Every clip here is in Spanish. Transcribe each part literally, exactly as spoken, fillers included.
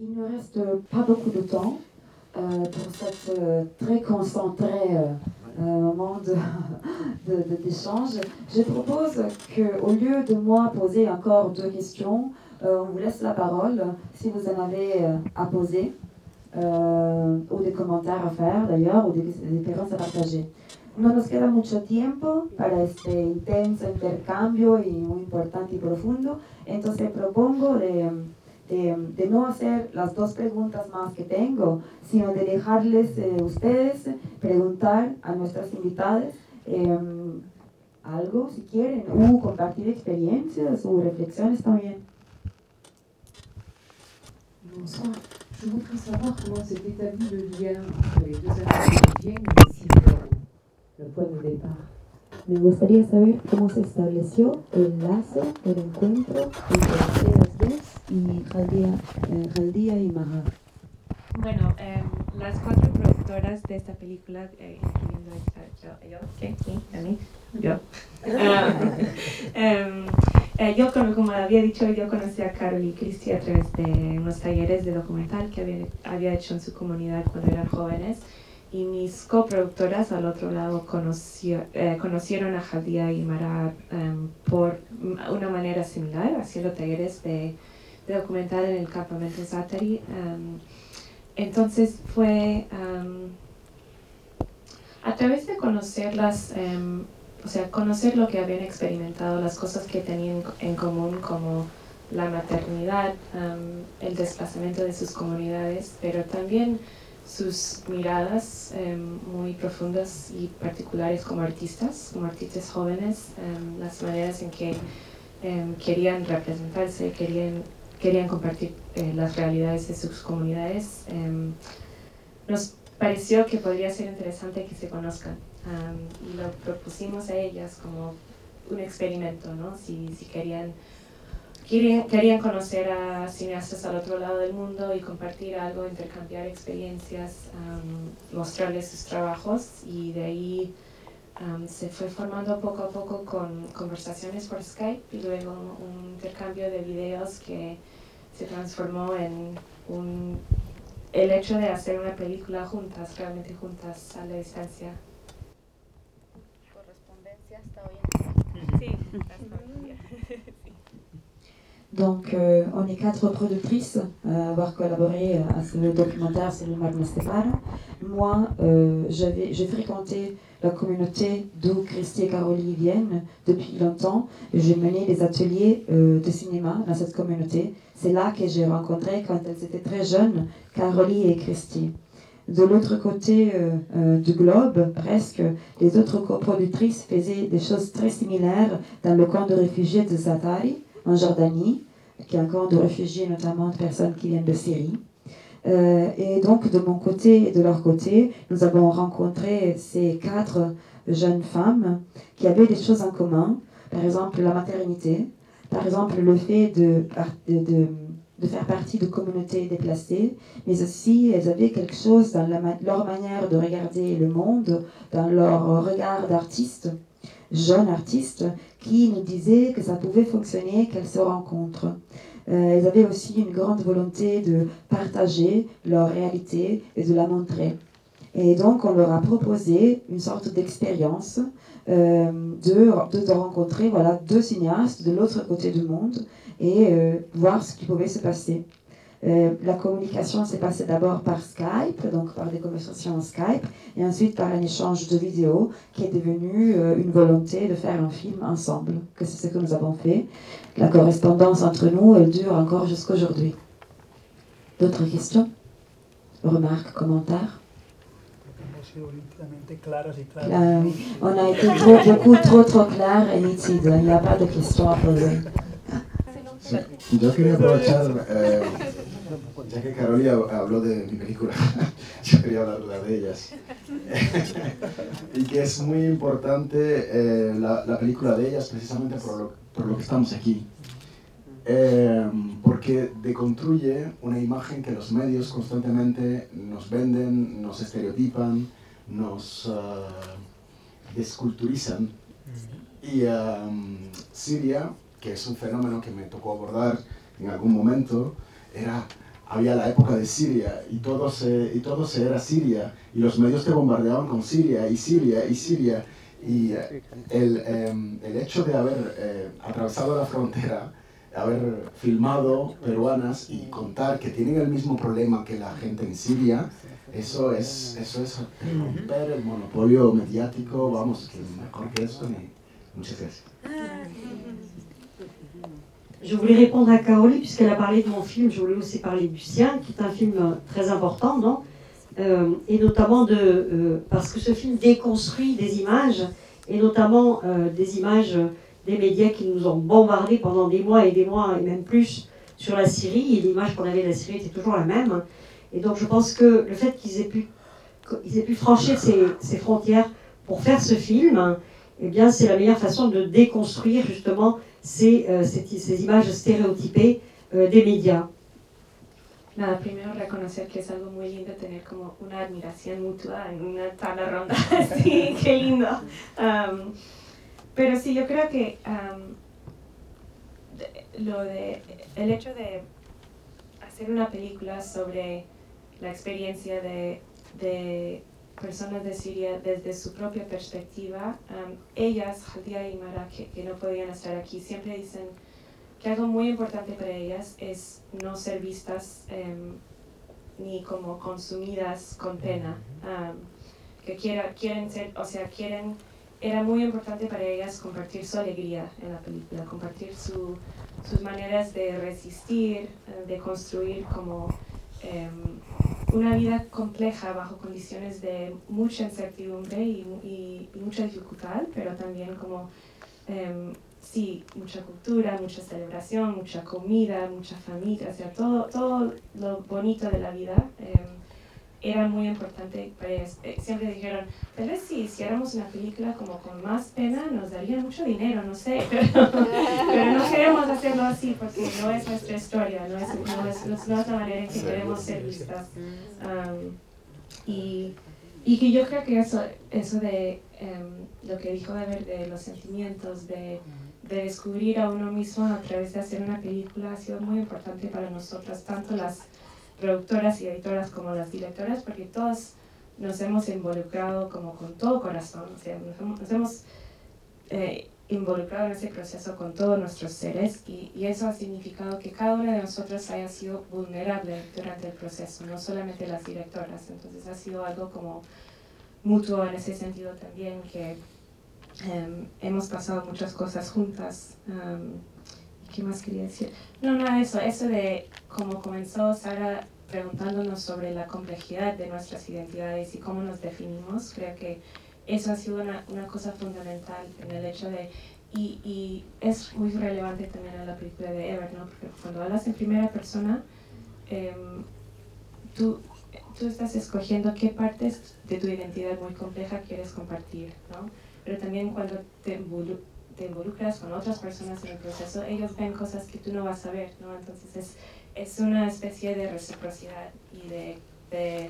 Il ne reste pas beaucoup de temps euh, pour cette euh, très concentré euh, euh, moment de, de, de, d'échange. Je propose qu'au lieu de moi poser encore deux questions, euh, on vous laisse la parole si vous en avez euh, à poser euh, ou des commentaires à faire d'ailleurs ou des, des expériences à partager. No nos queda mucho tiempo para este intenso intercambio y muy importante y profundo, entonces propongo de, de, de no hacer las dos preguntas más que tengo, sino de dejarles eh, ustedes preguntar a nuestras invitadas eh, algo si quieren, o compartir experiencias o reflexiones también. Bonsoir. Je voudrais savoir comment s'est établi le lien entre les deux amis qui viennent et Sylvia, le point de départ. Me gustaría saber cómo se estableció el lazo, el encuentro entre ustedes dos y Jaldía, eh, Jaldía y Maha. Bueno, eh, las cuatro productoras de esta película, eh, incluyendo esta, yo, yo, ¿qué? ¿Sí? ¿A mí? Yo. Uh, um, eh, yo, como había dicho, yo conocí a Carol y Cristi a través de unos talleres de documental que había, había hecho en su comunidad cuando eran jóvenes. Y mis coproductoras al otro lado conoció, eh, conocieron a Jaldía y Mara um, por una manera similar, haciendo talleres de, de documental en el campamento Zaatari. Um, entonces fue um, a través de conocerlas, um, o sea, conocer lo que habían experimentado, las cosas que tenían en común como la maternidad, um, el desplazamiento de sus comunidades, pero también sus miradas eh, muy profundas y particulares como artistas, como artistas jóvenes, eh, las maneras en que eh, querían representarse, querían, querían compartir eh, las realidades de sus comunidades. Eh, nos pareció que podría ser interesante que se conozcan um, y lo propusimos a ellas como un experimento, ¿no? Si, si querían Querían, querían conocer a cineastas al otro lado del mundo y compartir algo, intercambiar experiencias, um, mostrarles sus trabajos, y de ahí um, se fue formando poco a poco con conversaciones por Skype y luego un intercambio de videos que se transformó en un, el hecho de hacer una película juntas, realmente juntas a la distancia. Correspondencia hasta hoy en día. Sí, hasta hoy en día. Sí. Donc, euh, on est quatre productrices à avoir collaboré à ce documentaire sur le Magna Stefano. Moi, euh, j'avais, j'ai fréquenté la communauté d'où Cristi et Carolie viennent depuis longtemps. J'ai mené des ateliers euh, de cinéma dans cette communauté. C'est là que j'ai rencontré, quand elles étaient très jeunes, Carolie et Cristi. De l'autre côté euh, euh, du globe, presque, les autres coproductrices faisaient des choses très similaires dans le camp de réfugiés de Zaatari, en Jordanie, qui est un camp de réfugiés, notamment de personnes qui viennent de Syrie. Euh, et donc, de mon côté et de leur côté, nous avons rencontré ces quatre jeunes femmes qui avaient des choses en commun. Par exemple, la maternité. Par exemple, le fait de, de, de, de faire partie de communautés déplacées. Mais aussi, elles avaient quelque chose dans la, leur manière de regarder le monde, dans leur regard d'artiste, jeunes artistes, qui nous disaient que ça pouvait fonctionner, qu'elles se rencontrent. Euh, elles avaient aussi une grande volonté de partager leur réalité et de la montrer. Et donc, on leur a proposé une sorte d'expérience euh, de, de, de rencontrer voilà, deux cinéastes de l'autre côté du monde et euh, voir ce qui pouvait se passer. Euh, la communication s'est passée d'abord par Skype, donc par des conversations en Skype, et ensuite par un échange de vidéos qui est devenu euh, une volonté de faire un film ensemble, que c'est ce que nous avons fait. La correspondance entre nous, elle dure encore jusqu'à aujourd'hui. D'autres questions? Remarques, commentaires? Là, on a été trop, beaucoup trop trop clair et nitide, il n'y a pas de questions à poser. Sí, yo quería aprovechar, eh, ya que Carolia habló de mi película, yo quería hablar de ellas. Y que es muy importante eh, la, la película de ellas precisamente por lo, por lo que estamos aquí. Eh, porque deconstruye una imagen que los medios constantemente nos venden, nos estereotipan, nos uh, desculturizan. Y um, Siria, que es un fenómeno que me tocó abordar en algún momento, era había la época de Siria y todo, se, y todo se era Siria y los medios te bombardeaban con Siria y Siria y Siria y eh, el, eh, el hecho de haber eh, atravesado la frontera, haber filmado peruanas y contar que tienen el mismo problema que la gente en Siria, eso es, eso es romper el monopolio mediático, vamos, que mejor que eso ni... Muchas gracias. Je voulais répondre à Caroline, puisqu'elle a parlé de mon film, je voulais aussi parler du sien, qui est un film très important, non euh, et notamment de, euh, parce que ce film déconstruit des images, et notamment euh, des images des médias qui nous ont bombardés pendant des mois et des mois, et même plus, sur la Syrie, et l'image qu'on avait de la Syrie était toujours la même. Et donc je pense que le fait qu'ils aient pu, qu'ils aient pu franchir ces, ces frontières pour faire ce film, eh bien c'est la meilleure façon de déconstruire justement ces, euh, ces, ces images stéréotypées euh, des médias. Nada, primero reconocer que es algo muy lindo tener como una admiración mutua en una tabla ronda. Sí, qué lindo. Um, pero sí, yo creo que um, de, lo de, el hecho de hacer una película sobre la experiencia de, de personas de Siria desde su propia perspectiva, um, ellas, Khaldia y Mara, que, que no podían estar aquí, siempre dicen que algo muy importante para ellas es no ser vistas um, ni como consumidas con pena, um, que quiera, quieren ser, o sea, quieren, era muy importante para ellas compartir su alegría en la película, compartir su, sus maneras de resistir, de construir como um, una vida compleja bajo condiciones de mucha incertidumbre y, y, y mucha dificultad, pero también como um, sí, mucha cultura, mucha celebración, mucha comida, mucha familia, o sea, todo, todo lo bonito de la vida eh, era muy importante para ellos. Eh, siempre dijeron, tal vez si hiciéramos una película como con más pena nos daría mucho dinero, no sé, pero, pero no queremos hacerlo así porque no es nuestra historia, no es, no es, no es la manera en que queremos ser vistas. Um, y, y que yo creo que eso, eso de um, lo que dijo de ver de los sentimientos, de de descubrir a uno mismo a través de hacer una película ha sido muy importante para nosotras, tanto las productoras y editoras como las directoras, porque todas nos hemos involucrado como con todo corazón, o sea, nos hemos, nos hemos eh, involucrado en ese proceso con todos nuestros seres y, y eso ha significado que cada una de nosotros haya sido vulnerable durante el proceso, no solamente las directoras, entonces ha sido algo como mutuo en ese sentido también, que Um, hemos pasado muchas cosas juntas. Um, ¿Qué más quería decir? No, no, eso, eso de cómo comenzó Sara preguntándonos sobre la complejidad de nuestras identidades y cómo nos definimos. Creo que eso ha sido una, una cosa fundamental en el hecho de, y, y es muy relevante también a la película de Ever, ¿no? Porque cuando hablas en primera persona, um, tú, tú estás escogiendo qué partes de tu identidad muy compleja quieres compartir, ¿no? Pero también cuando te, involu te involucras con otras personas en el proceso, ellos ven cosas que tú no vas a ver, ¿no? Entonces es, es una especie de reciprocidad y de, de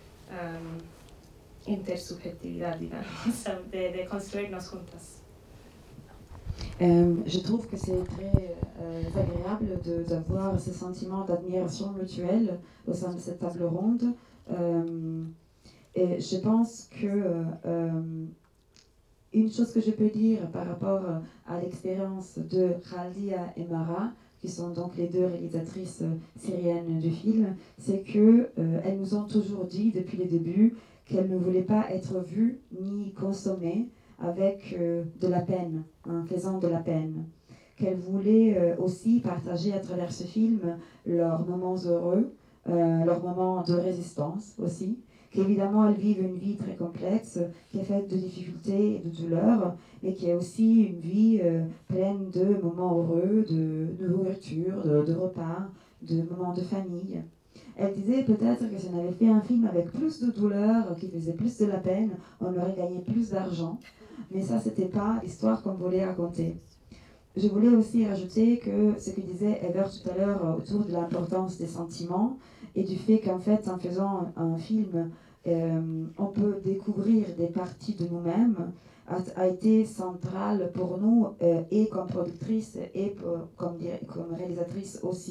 um, intersubjetividad, digamos, de, de construirnos juntas. Euh, je trouve que c'est très euh, agréable d'avoir ce sentiment d'admiration mutuelle au sein de cette table ronde. Euh, et je pense que euh, une chose que je peux dire par rapport à l'expérience de Khaldia et Mara, qui sont donc les deux réalisatrices syriennes du film, c'est qu'elles euh, nous ont toujours dit depuis le début qu'elles ne voulaient pas être vues ni consommées avec euh, de la peine, en faisant de la peine. Qu'elles voulaient euh, aussi partager à travers ce film leurs moments heureux, euh, leurs moments de résistance aussi, qu'évidemment elles vivent une vie très complexe, qui est faite de difficultés et de douleurs, mais qui est aussi une vie euh, pleine de moments heureux, de, de nourriture, de, de repas, de moments de famille. Elle disait peut-être que si on avait fait un film avec plus de douleur, qui faisait plus de la peine, on aurait gagné plus d'argent. Mais ça, c'était pas l'histoire qu'on voulait raconter. Je voulais aussi rajouter que ce que disait Ever tout à l'heure autour de l'importance des sentiments et du fait qu'en fait, en faisant un film, euh, on peut découvrir des parties de nous-mêmes, a, a été central pour nous euh, et comme productrice et pour, comme, comme réalisatrice aussi.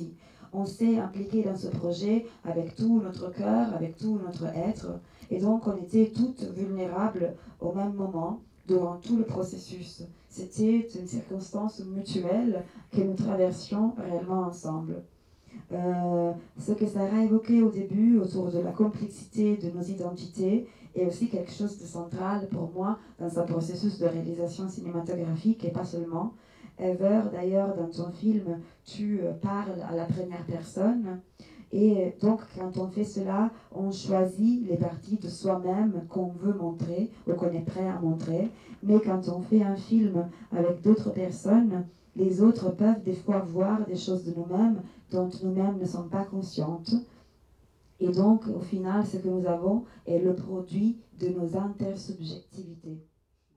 on s'est impliqué dans ce projet avec tout notre cœur, avec tout notre être, et donc on était toutes vulnérables au même moment durant tout le processus. C'était une circonstance mutuelle que nous traversions réellement ensemble. Euh, ce que Sarah évoquait au début autour de la complexité de nos identités est aussi quelque chose de central pour moi dans un processus de réalisation cinématographique et pas seulement. Ever, d'ailleurs, dans ton film, tu parles à la première personne et donc quand on fait cela, on choisit les parties de soi-même qu'on veut montrer ou qu'on est prêt à montrer, mais quand on fait un film avec d'autres personnes, les autres peuvent des fois voir des choses de nous-mêmes dont nous-mêmes ne sommes pas conscientes. Et donc, au final, ce que nous avons est le produit de nos intersubjectivités.